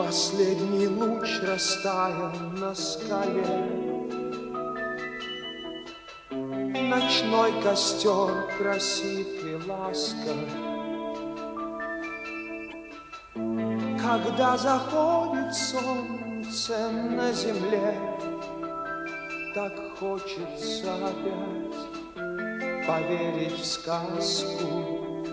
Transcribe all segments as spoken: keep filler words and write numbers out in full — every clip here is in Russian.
Последний луч растаял на скале, ночной костер красив и ласков. Когда заходит солнце на земле, так хочется опять поверить в сказку.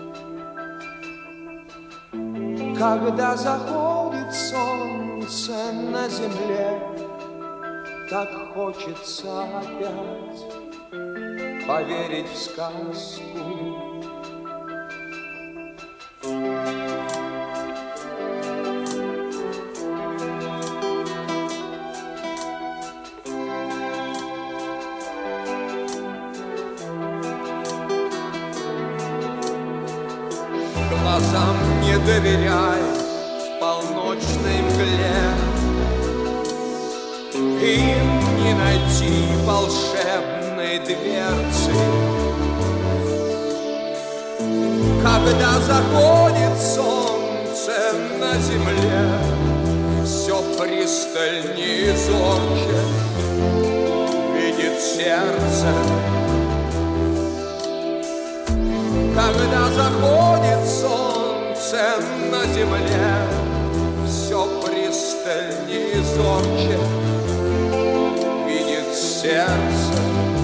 Когда заходит солнце на земле, так хочется опять поверить в сказку. Глазам не доверяй в полночной мгле, им не найти волшебной дверцы. Когда заходит солнце на земле, все пристальнее зорче видит сердце. Когда заходит солнце на земле, все пристальнее зорче видит сердце.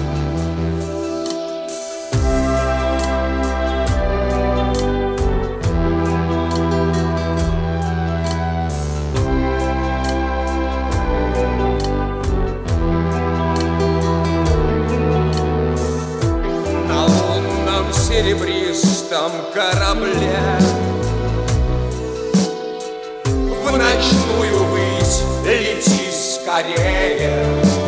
Серебристом корабле в ночную высь лети скорее.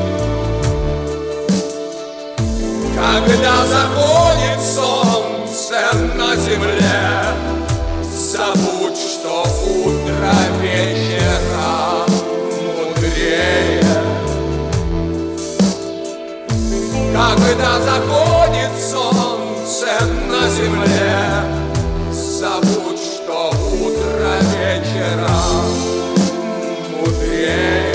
Когда заходит солнце на земле, забудь, что утро вечера мудрее. Когда заходит солнце на земле, забудь, что утро вечера мудрее.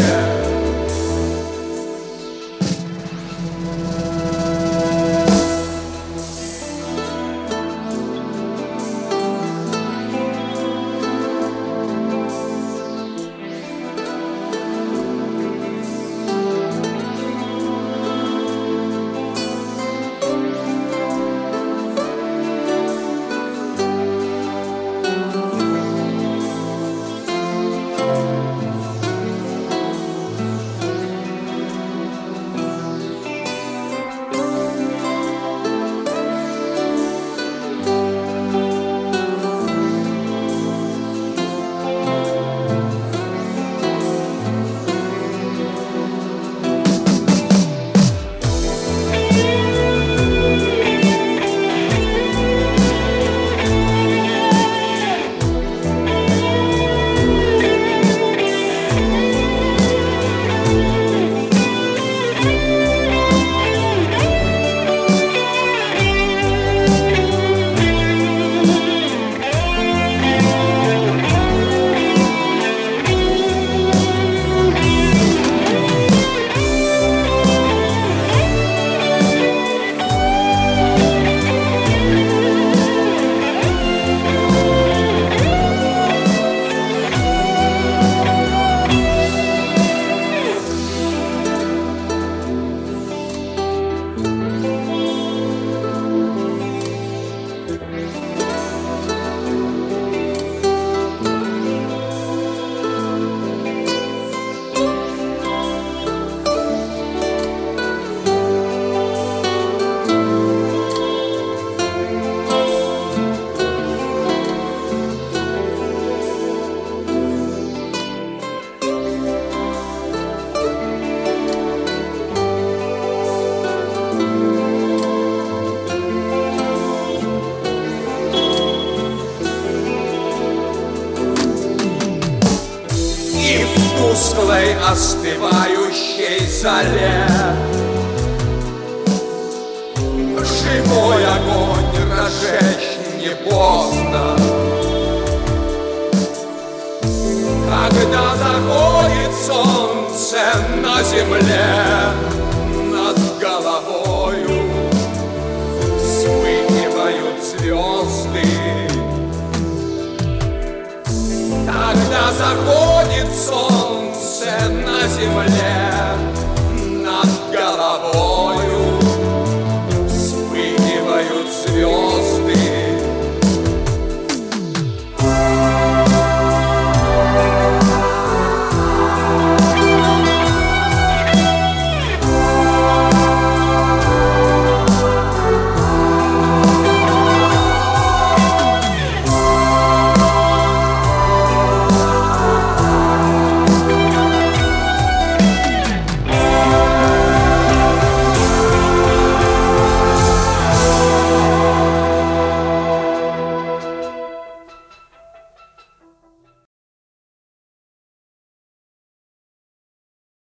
тусклой остывающей зале. Живой огонь разжечь не поздно, когда Когда заходит солнце на земле, над головою вспыхивают звезды. Когда заходит солнце на земле,